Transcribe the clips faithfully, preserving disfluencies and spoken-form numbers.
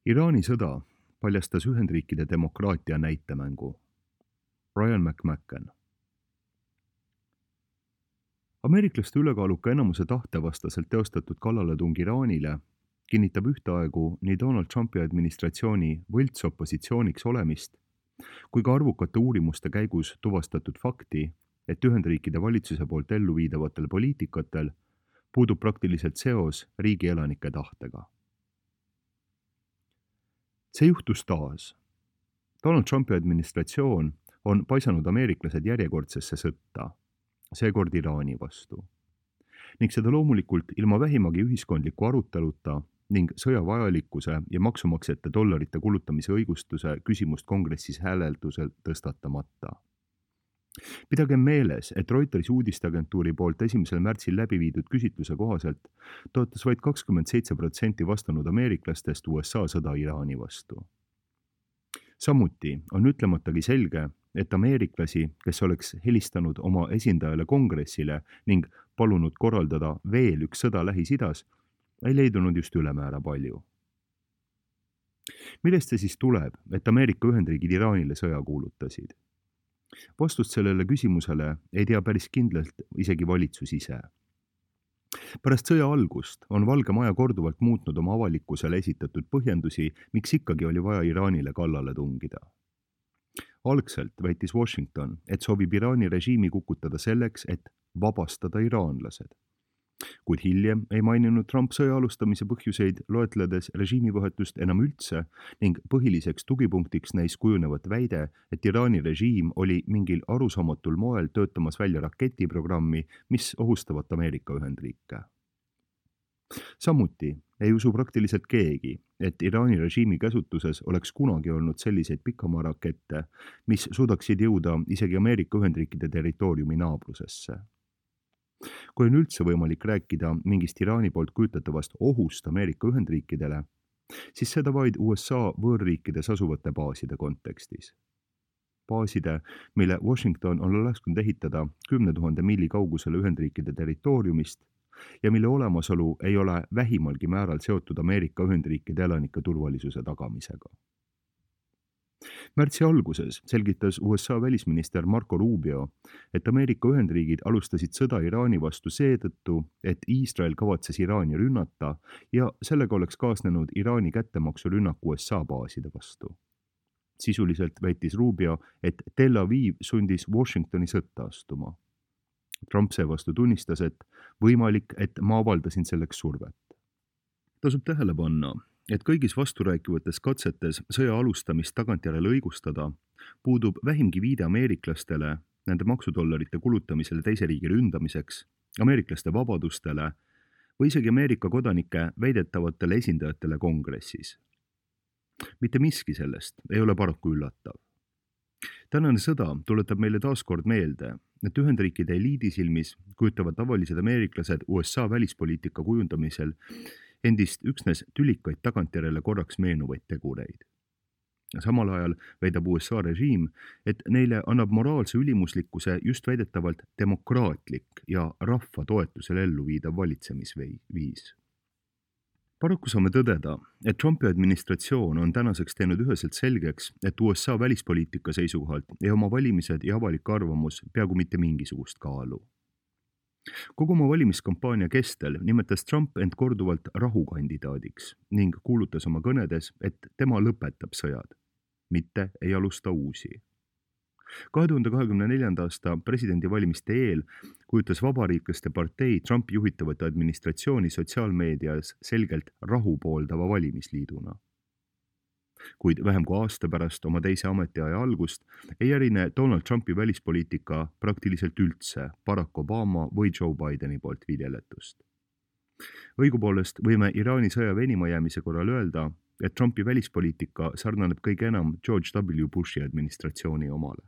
Iraani sõda paljastas Ühendriikide demokraatia näitemängu. Brian McMacken. Ameeriklaste ülekaaluka enamuse tahtevastaselt teostatud kallaletung Iraanile kinnitab ühtaegu nii Donald Trumpi administratsiooni võltsopositsiooniks olemist kui ka arvukate uurimuste käigus tuvastatud fakti, et Ühendriikide valitsuse poolt ellu viidavatel poliitikatel puudub praktiliselt seos riigi elanike tahtega. See juhtus taas. Donald Trumpi administratsioon on paisanud ameeriklased järjekordsesse sõtta, seekord Iraani vastu. Ning seda loomulikult ilma vähimagi ühiskondliku aruteluta ning sõja vajalikkuse ja maksumaksjate dollarite kulutamise õigustuse küsimust kongressis hääleldusel tõstatamata. Pidagem meeles, et Reutersi uudisteagentuuri poolt esimesel märtsil läbi viidud küsitluse kohaselt toetas vaid kakskümmend seitse protsenti vastanud ameeriklastest U S A sõda Iraani vastu. Samuti on ütlematagi selge, et ameeriklasi, kes oleks helistanud oma esindajale kongressile ning palunud korraldada veel üks sõda Lähis-Idas, ei leidunud just ülemäära palju. Millest see siis tuleb, et Ameerika Ühendriigid Iraanile sõja kuulutasid? Vastust sellele küsimusele ei tea päris kindlalt isegi valitsus ise. Pärast sõja algust on Valge Maja korduvalt muutnud oma avalikkusele esitatud põhjendusi, miks ikkagi oli vaja Iraanile kallale tungida. Algselt väitis Washington, et soovib Iraani režiimi kukutada selleks, et vabastada iraanlased. Kuid hiljem ei maininud Trump sõja alustamise põhjuseid loetledes režiimivahetust enam üldse ning põhiliseks tugipunktiks näis kujunevat väide, et Iraani režiim oli mingil arusaamatul moel töötamas välja raketiprogrammi, mis ohustavat Ameerika Ühendriike. Samuti ei usu praktiliselt keegi, et Iraani režiimi käsutuses oleks kunagi olnud selliseid pikamaa-rakette, mis suudaksid jõuda isegi Ameerika Ühendriikide territooriumi naabrusesse. Kui on üldse võimalik rääkida mingist Iraani poolt kujutatavast ohust Ameerika Ühendriikidele, siis seda vaid U S A võõrriikides asuvate baaside kontekstis. Baaside, mille Washington on lasknud ehitada kümne tuhande miili kaugusele Ühendriikide territooriumist ja mille olemasolu ei ole vähimalgi määral seotud Ameerika Ühendriikide elanike turvalisuse tagamisega. Märtsi alguses selgitas U S A välisminister Marco Rubio, et Ameerika Ühendriigid alustasid sõda Iraani vastu seetõttu, et Iisrael kavatses Iraani rünnata ja sellega oleks kaasnenud Iraani kättemaksu rünnak U S A baaside vastu. Sisuliselt väitis Rubio, et Tel Aviv sundis Washingtoni sõtta astuma. Trump seevastu tunnistas, et võimalik, et ma avaldasin selleks survet. Tasub tähele panna, et kõigis vasturääkivates katsetes sõja alustamist tagantjärele õigustada puudub vähimgi viide ameeriklastele, nende maksudollarite kulutamisele teise riigi ründamiseks, ameeriklaste vabadustele või isegi Ameerika kodanike väidetavatele esindajatele kongressis. Mitte miski sellest ei ole paraku üllatav. Tänane sõda tuletab meile taaskord meelde, et Ühendriikide eliidi silmis kujutavad tavalised ameeriklased U S A välispoliitika kujundamisel endist üksnes tülikaid tagantjärele korraks meenuvaid tegureid. Samal ajal väidab U S A režiim, et neile annab moraalse ülimuslikkuse just väidetavalt demokraatlik ja rahva toetusel ellu viidav valitsemisviis. Paraku saame tõdeda, et Trumpi administratsioon on tänaseks teinud üheselt selgeks, et U S A välispoliitika seisukohalt ei oma valimised ja avalik arvamus peaaegu mitte mingisugust kaalu. Kogu oma valimiskampaania kestel nimetas Trump end korduvalt rahukandidaadiks ning kuulutas oma kõnedes, et tema lõpetab sõjad, mitte ei alusta uusi. kahe tuhande kahekümne neljanda aasta presidendivalimiste eel kujutas Vabariiklaste partei Trump juhitavat administratsiooni sotsiaalmeedias selgelt rahu pooldava valimisliiduna. Kuid vähem kui aasta pärast oma teise ametiaja algust ei erine Donald Trumpi välispoliitika praktiliselt üldse Barack Obama või Joe Bideni poolt viljeletust. Õigupoolest võime Iraani sõja venima jäämise korral öelda, et Trumpi välispoliitika sarnaneb kõige enam George W. Bushi administratsiooni omale.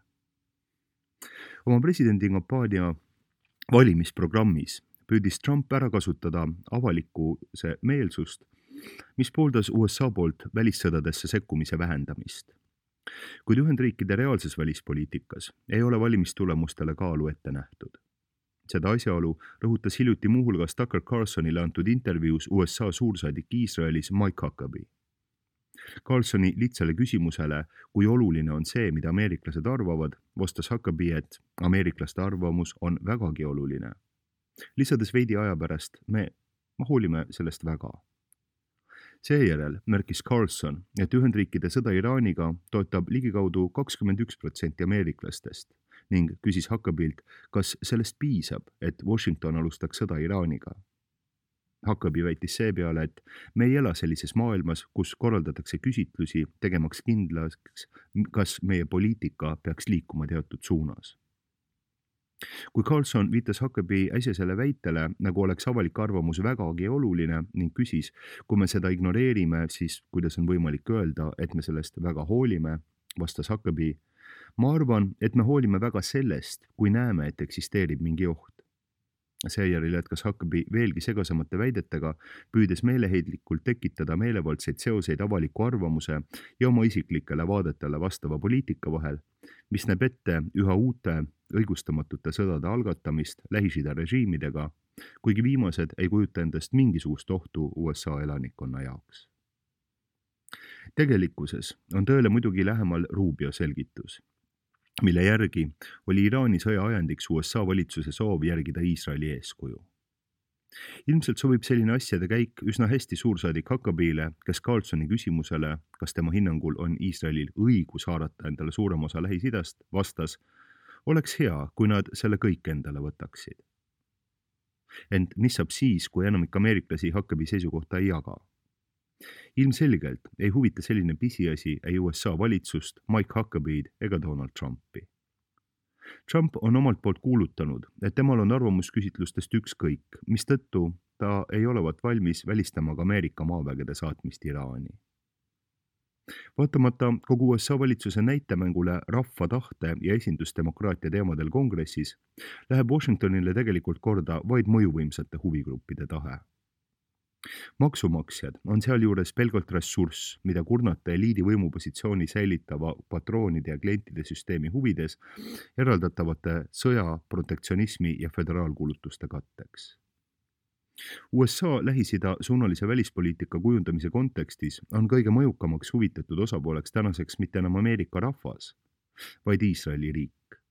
Oma presidendikampaania valimisprogrammis püüdis Trump ära kasutada avalikkuse meelsust, mis pooldas U S A poolt välissõdadesse sekkumise vähendamist. Kuid Ühendriikide reaalses välispoliitikas ei ole valimistulemustele kaalu ette nähtud. Seda asjaolu rõhutas hiljuti muuhulgas Tucker Carlsonile antud intervjuus U S A suursaadik Iisraelis Mike Huckabee. Carlsoni lihtsale küsimusele, kui oluline on see, mida ameeriklased arvavad, vastas Huckabee, et ameeriklaste arvamus on vägagi oluline. Lisades veidi aja pärast, me, me hoolime sellest väga. Seejärel märkis Carlson, et Ühendriikide sõda Iraaniga toetab ligikaudu kakskümmend üks protsenti ameeriklastest ning küsis Huckabeelt, kas sellest piisab, et Washington alustaks sõda Iraaniga. Huckabee väitis seepeale, et me ei ela sellises maailmas, kus korraldatakse küsitlusi, tegemaks kindlaks, kas meie poliitika peaks liikuma teatud suunas. Kui Carlson viitas Huckabee äsjasele väitele, nagu oleks avalik arvamus vägagi oluline ning küsis, kui me seda ignoreerime, siis kuidas on võimalik öelda, et me sellest väga hoolime, vastas Huckabee. Ma arvan, et me hoolime väga sellest, kui näeme, et eksisteerib mingi oht. Seejärel jätkas Huckabee veelgi segasemate väidetega, püüdes meeleheidlikult tekitada meelevaldseid seoseid avaliku arvamuse ja oma isiklikele vaadetele vastava poliitika vahel, mis näeb ette üha uute õigustamatute sõdade algatamist Lähis-Ida režiimidega, kuigi viimased ei kujuta endast mingisugust ohtu U S A elanikkonna jaoks. Tegelikkuses on tõele muidugi lähemal Rubio selgitus, mille järgi oli Iraani sõja ajendiks U S A valitsuse soov järgida Iisraeli eeskuju. Ilmselt sobib selline asjade käik üsna hästi suursaadik Huckabeele, kes Carlsoni küsimusele, kas tema hinnangul on Iisraelil õigus haarata endale suurem osa Lähis-Idast, vastas, oleks hea, kui nad selle kõik endale võtaksid. Ent mis saab siis, kui enamik ameeriklasi Huckabee seisukohta ei jaga? Ilmselgelt ei huvita selline pisiasi ei U S A valitsust, Mike Huckabeed ega Donald Trumpi. Trump on omalt poolt kuulutanud, et temal on arvamusküsitlustest ükskõik, mistõttu ta ei olevat valmis välistama ka Ameerika maavägede saatmist Iraani. Vaatamata kogu U S A valitsuse näitemängule rahva tahte ja esindusdemokraatia teemadel kongressis, läheb Washingtonile tegelikult korda vaid mõjuvõimsate huvigruppide tahe. Maksumaksjad on sealjuures pelgalt ressurss, mida kurnata eliidi võimupositsiooni säilitava patroonide ja klientide süsteemi huvides eraldatavate sõja, protektsionismi ja föderaalkulutuste katteks. U S A Lähis-Ida suunalise välispoliitika kujundamise kontekstis on kõige mõjukamaks huvitatud osapooleks tänaseks mitte enam Ameerika rahvas, vaid Iisraeli riik.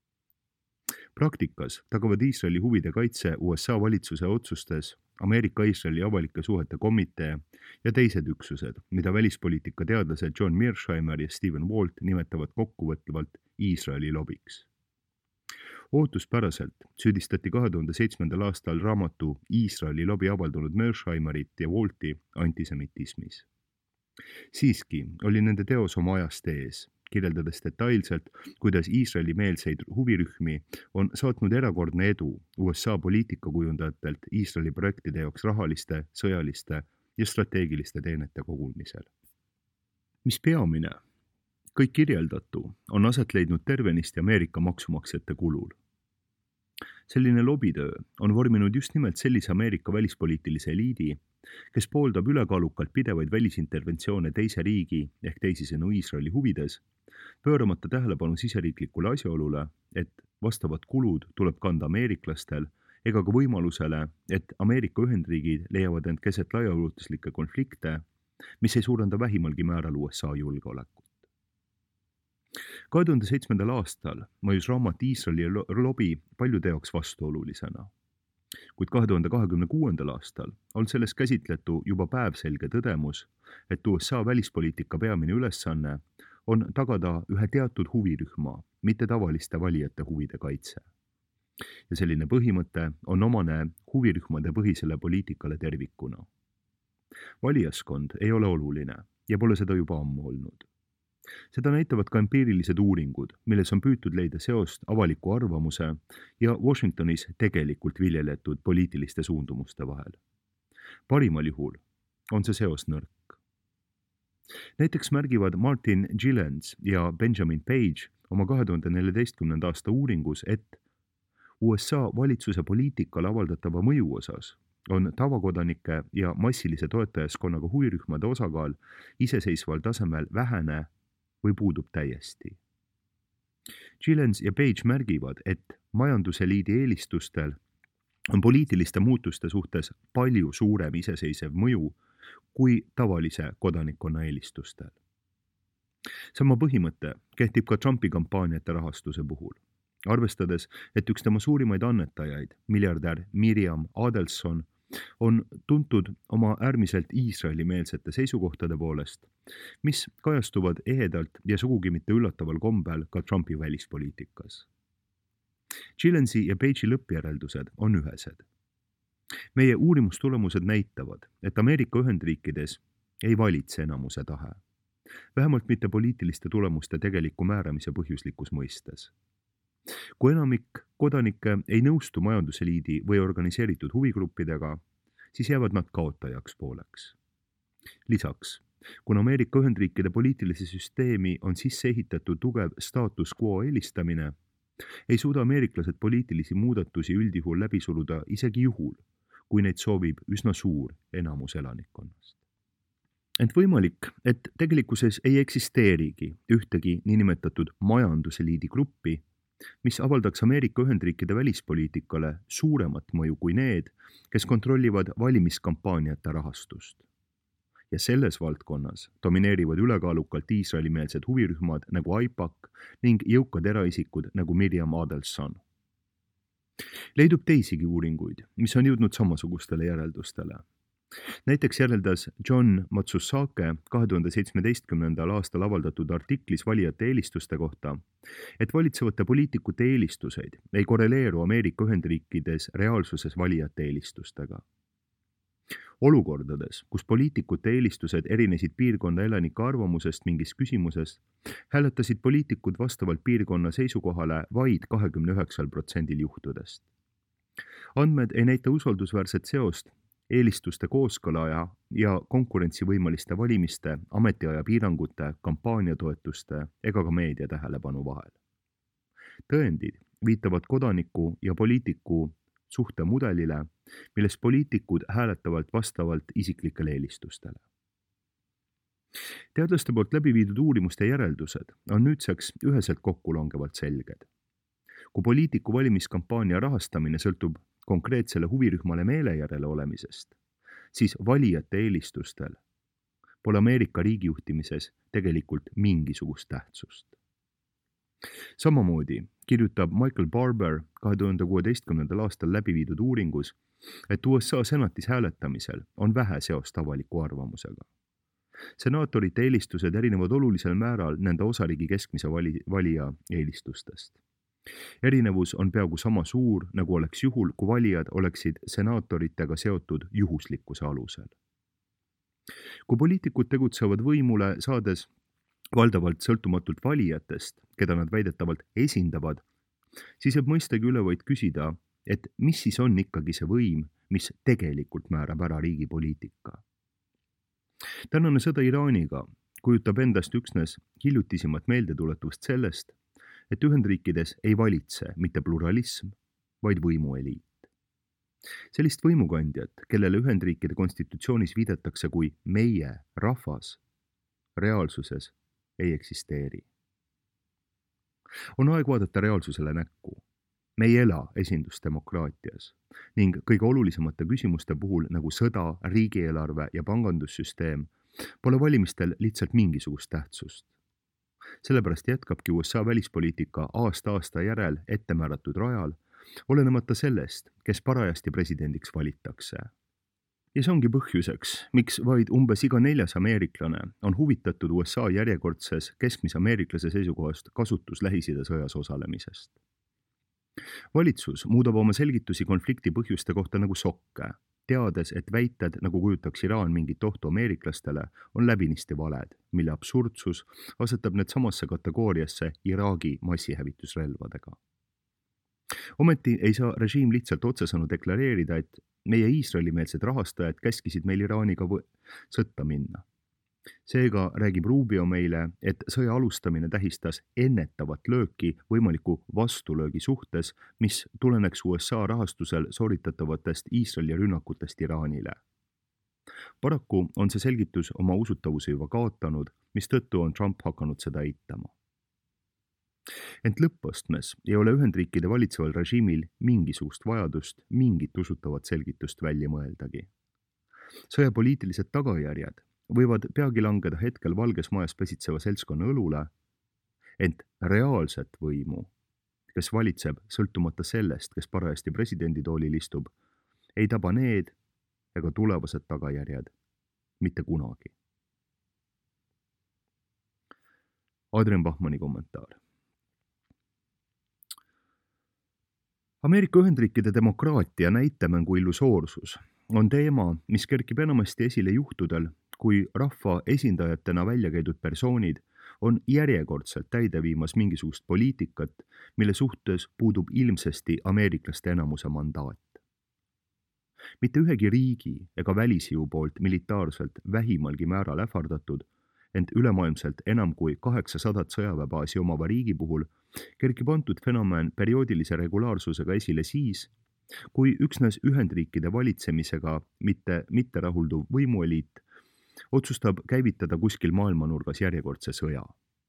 Praktikas tagavad Iisraeli huvide kaitse U S A valitsuse otsustes Ameerika-Iisraeli avalike suhete komitee ja teised üksused, mida välispoliitika teadlased John Mearsheimer ja Stephen Walt nimetavad kokkuvõtvalt Iisraeli lobiks. Ootuspäraselt süüdistati kahe tuhande seitsmendal aastal raamatu Iisraeli lobi avaldanud Mearsheimerit ja Walti antisemitismis. Siiski oli nende teos oma ajast ees, kirjeldades detailselt, kuidas Iisraeli-meelseid huvirühmi on saatnud erakordne edu U S A poliitikakujundajatelt Iisraeli projektide jaoks rahaliste, sõjaliste ja strateegiliste teenete kogumisel. Mis peamine, kõik kirjeldatu on aset leidnud tervenisti Ameerika maksumaksjate kulul. Selline lobitöö on vorminud just nimelt sellise Ameerika välispoliitilise eliidi, kes pooldab ülekaalukalt pidevaid välisinterventsioone teise riigi ehk teisisõnu Iisraeli huvides, pööramata tähelepanu siseriiklikule asjaolule, et vastavad kulud tuleb kanda ameeriklastel ega ka võimalusele, et Ameerika Ühendriigid leiavad end keset laiaulatuslikke konflikte, mis ei suurenda vähimalgi määral U S A julgeolekut. kahe tuhande seitsmendal aastal mõjus raamat Iisraeli lobi paljude jaoks vastuolulisena. Kuid kahe tuhande kahekümne kuuendal aastal on selles käsitletu juba päevselge tõdemus, et U S A välispoliitika peamine ülesanne on tagada ühe teatud huvirühma, mitte tavaliste valijate huvide kaitse. Ja selline põhimõte on omane huvirühmade põhisele poliitikale tervikuna. Valijaskond ei ole oluline ja pole seda juba ammu olnud. Seda näitavad ka empiirilised uuringud, milles on püütud leida seost avaliku arvamuse ja Washingtonis tegelikult viljeletud poliitiliste suundumuste vahel. Parimal juhul on see seos nõrk. Näiteks märgivad Martin Gilens ja Benjamin Page oma kahe tuhande neljateistkümnenda aasta uuringus, et U S A valitsuse poliitikale avaldatava mõju osas on tavakodanike ja massilise toetajaskonnaga huvirühmade osakaal iseseisval tasemel vähene või puudub täiesti. Gilens ja Page märgivad, et majanduseliidi eelistustel on poliitiliste muutuste suhtes palju suurem iseseisev mõju kui tavalise kodanikkonna eelistustel. sama põhimõte kehtib ka Trumpi kampaaniate rahastuse puhul. Arvestades, et üks tema suurimaid annetajaid, miljardär Miriam Adelson, on tuntud oma äärmiselt Iisraeli-meelsete seisukohtade poolest, mis kajastuvad ehedalt ja sugugi mitte üllataval kombel ka Trumpi välispoliitikas. Gillensi ja Page'i lõppjäreldused on ühesed. Meie uurimustulemused näitavad, et Ameerika Ühendriikides ei valitse enamuse tahe, vähemalt mitte poliitiliste tulemuste tegeliku määramise põhjuslikus mõistes. Kui enamik kodanikke ei nõustu majanduseliidi või organiseeritud huvigruppidega, siis jäävad nad kaotajaks pooleks. Lisaks, kuna Ameerika Ühendriikide poliitilise süsteemi on sisse ehitatud tugev status quo eelistamine, ei suuda ameeriklased poliitilisi muudatusi üldjuhul läbi suruda isegi juhul, kui neid soovib üsna suur enamus elanikkonnast. Ent võimalik, et tegelikkuses ei eksisteerigi ühtegi niinimetatud majanduseliidi gruppi, mis avaldaks Ameerika Ühendriikide välispoliitikale suuremat mõju kui need, kes kontrollivad valimiskampaaniate rahastust. Ja selles valdkonnas domineerivad ülekaalukalt Iisraeli-meelsed huvirühmad nagu AIPAC ning jõukad eraisikud nagu Miriam Adelson. Leidub teisigi uuringuid, mis on jõudnud samasugustele järeldustele. Näiteks järeldas John Matsusake kahe tuhande seitsmeteistkümnendal aastal avaldatud artiklis valijate eelistuste kohta, et valitsevate poliitikute eelistuseid ei korreleeru Ameerika Ühendriikides reaalsuses valijate eelistustega. Olukordades, kus poliitikute eelistused erinesid piirkonna elanike arvamusest mingis küsimuses, hääletasid poliitikud vastavalt piirkonna seisukohale vaid kahekümne üheksal protsendil juhtudest. Andmed ei näita usaldusväärset seost eelistuste kooskõla ja konkurentsivõimaliste valimiste, ametiaja piirangute, kampaaniatoetuste ega ka meedia tähelepanu vahel. Tõendid viitavad kodaniku ja poliitiku suhtemudelile, milles poliitikud hääletavad vastavalt isiklikele eelistustele. Teadlaste poolt läbi viidud uurimuste järeldused on nüüdseks üheselt kokkulangevalt selged. Kui poliitiku valimiskampaania rahastamine sõltub konkreetsele huvirühmale meele järele olemisest, siis valijate eelistustel pole Ameerika riigijuhtimises tegelikult mingisugust tähtsust. Samamoodi kirjutab Michael Barber kahe tuhande kuueteistkümnendal aastal läbi viidud uuringus, et U S A senatis hääletamisel on vähe seost avaliku arvamusega. Senaatorite eelistused erinevad olulisel määral nende osariigi keskmise vali, valija eelistustest. Erinevus on peaaegu sama suur, nagu oleks juhul, kui valijad oleksid senaatoritega seotud juhuslikkuse alusel. Kui poliitikud tegutsevad võimule saades valdavalt sõltumatult valijatest, keda nad väidetavalt esindavad, siis jääb mõistagi üle võid küsida, et mis siis on ikkagi see võim, mis tegelikult määrab ära riigi poliitika. Tänane sõda Iraaniga kujutab endast üksnes hiljutisimat meeldetuletust sellest, et Ühendriikides ei valitse mitte pluralism, vaid võimueliit. Sellist võimukandjat, kellele Ühendriikide konstitutsioonis viidatakse kui meie rahvas, reaalsuses ei eksisteeri. On aeg vaadata reaalsusele näkku. Me ei ela esindusdemokraatias ning kõige olulisemate küsimuste puhul nagu sõda, riigieelarve ja pangandussüsteem pole valimistel lihtsalt mingisugust tähtsust. Sellepärast jätkabki U S A välispoliitika aasta-aasta järel ettemääratud rajal, olenemata sellest, kes parajasti presidendiks valitakse. Ja see ongi põhjuseks, miks vaid umbes iga neljas ameeriklane on huvitatud U S A järjekordses keskmise ameeriklase seisukohast kasutus Lähis-Ida sõjas osalemisest. Valitsus muudab oma selgitusi konflikti põhjuste kohta nagu sokke, teades, et väited, nagu kujutaks Iraan mingit ohtu ameeriklastele, on läbinisti valed, mille absurdsus asetab need samasse kategooriasse Iraagi massihävitusrelvadega. Ometi ei saa režiim lihtsalt otsesõnu deklareerida, et meie Iisraeli-meelsed rahastajad käskisid meil Iraaniga võ- sõtta minna. Seega räägib Rubio meile, et sõja alustamine tähistas ennetavat lööki võimaliku vastulöögi suhtes, mis tuleneks U S A rahastusel sooritatavatest Iisraeli rünnakutest Iraanile. Paraku on see selgitus oma usutavuse juba kaotanud, mistõttu on Trump hakanud seda eitama. Ent lõppostmes ei ole Ühendriikide valitseval režiimil mingisugust vajadust mingit usutavat selgitust välja mõeldagi. Sõja poliitilised tagajärjed võivad peagi langeda hetkel Valges Majas pesitseva seltskonna õlule, ent reaalset võimu, kes valitseb sõltumata sellest, kes parajasti presidenditoolil istub, ei taba need ega tulevased tagajärjed mitte kunagi. Adrian Bachmanni kommentaar. Ameerika Ühendriikide demokraatia näitemängu illusoorsus on teema, mis kerkib enamasti esile juhtudel, kui rahva esindajatena välja käidud persoonid on järjekordselt täide viimas mingisugust poliitikat, mille suhtes puudub ilmsesti ameeriklaste enamuse mandaat. Mitte ühegi riigi ega välisjõu poolt militaarselt vähimalgi määral ähvardatud, ent ülemaailmselt enam kui kaheksasadat sõjaväebaasi omava riigi puhul kerkib antud fenomen perioodilise regulaarsusega esile siis, kui üksnes Ühendriikide valitsemisega mitte, mitte rahulduv võimueliit otsustab käivitada kuskil maailmanurgas järjekordse sõja.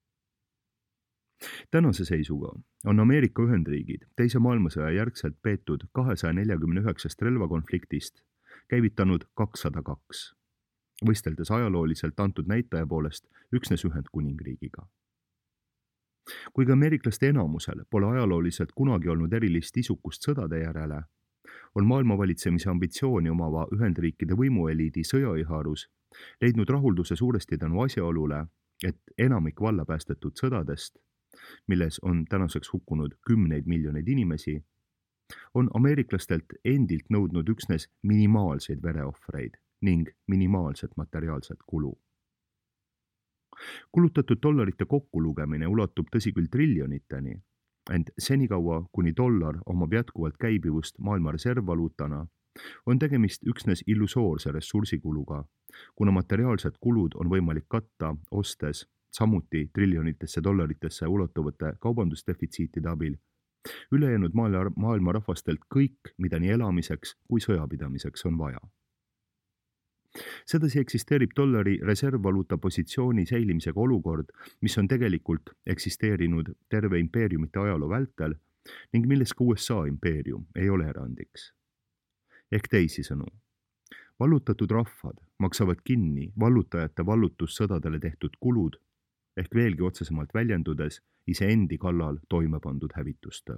Tänase seisuga on Ameerika Ühendriigid teise maailmasõja järgselt peetud kahesaja neljakümne üheksast relvakonfliktist käivitanud kakssada kaks, võisteldes ajalooliselt antud näitaja poolest üksnes Ühendkuningriigiga. Kuigi ameeriklaste enamusel pole ajalooliselt kunagi olnud erilist isukust sõdade järele, on maailmavalitsemise ambitsiooni omava Ühendriikide võimueliidi sõjaiharus leidnud rahulduse suuresti tänu asjaolule, et enamik valla päästetud sõdadest, milles on tänaseks hukkunud kümneid miljoneid inimesi, on ameeriklastelt endilt nõudnud üksnes minimaalseid vereohvreid ning minimaalset materiaalset kulu. Kulutatud dollarite kokkulugemine ulatub tõsi küll triljoniteni, ent senikaua, kuni dollar omab jätkuvalt käibivust maailma reservvaluutana, on tegemist üksnes illusoorse ressursikuluga, kuna materiaalsed kulud on võimalik katta ostes samuti triljonitesse dollaritesse ulatuvate kaubandusdefitsiitide abil ülejäänud maailma rahvastelt kõik, mida nii elamiseks kui sõjapidamiseks on vaja. Sedasi eksisteerib dollari reservvaluuta positsiooni säilimisega olukord, mis on tegelikult eksisteerinud terve impeeriumite ajaloo vältel ning milles ka U S A impeerium ei ole erandiks. Ehk teisisõnu, vallutatud rahvad maksavad kinni vallutajate vallutussõdadele tehtud kulud ehk veelgi otsesemalt väljendudes iseendi kallal toime pandud hävitustöö.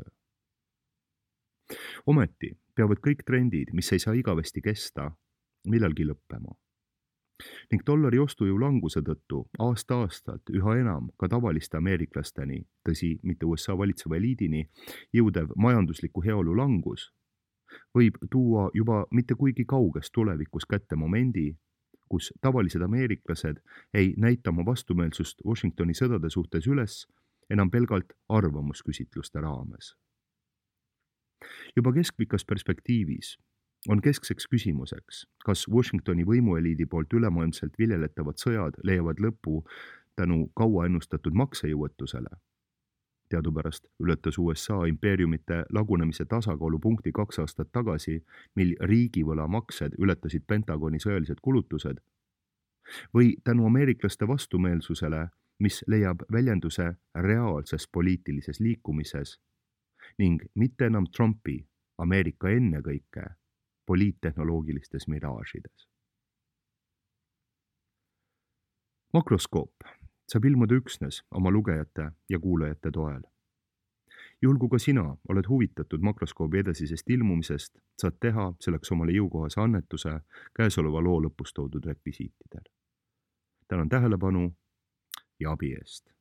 Ometi peavad kõik trendid, mis ei saa igavesti kesta, millalgi lõppema. Ning dollari ostujõu languse tõttu aasta-aastalt üha enam ka tavaliste ameeriklasteni, tõsi, mitte U S A valitseva eliidini, jõudev majandusliku heaolu langus võib tuua juba mitte kuigi kauges tulevikus kätte momendi, kus tavalised ameeriklased ei näita oma vastumeelsust Washingtoni sõdade suhtes üles enam pelgalt arvamusküsitluste raames. Juba keskpikas perspektiivis on keskseks küsimuseks, kas Washingtoni võimueliidi poolt ülemaailmselt viljeletavad sõjad leiavad lõpu tänu kaua ennustatud maksejõuetusele. Teadupärast ületas U S A impeeriumite lagunemise tasakaalupunkti kaks aastat tagasi, mil riigivõla maksed ületasid Pentagoni sõjalised kulutused, või tänu ameeriklaste vastumeelsusele, mis leiab väljenduse reaalses poliitilises liikumises ning mitte enam Trumpi, Ameerika ennekõike, poliittehnoloogilistes miraažides. Makroskoop saab ilmuda üksnes oma lugejate ja kuulajate toel. Juhul kui ka sina oled huvitatud makroskoobi edasisest ilmumisest, saad teha selleks omale jõukohase annetuse käesoleva loo lõpus toodud rekvisiitidel. Tänan tähelepanu ja abi eest.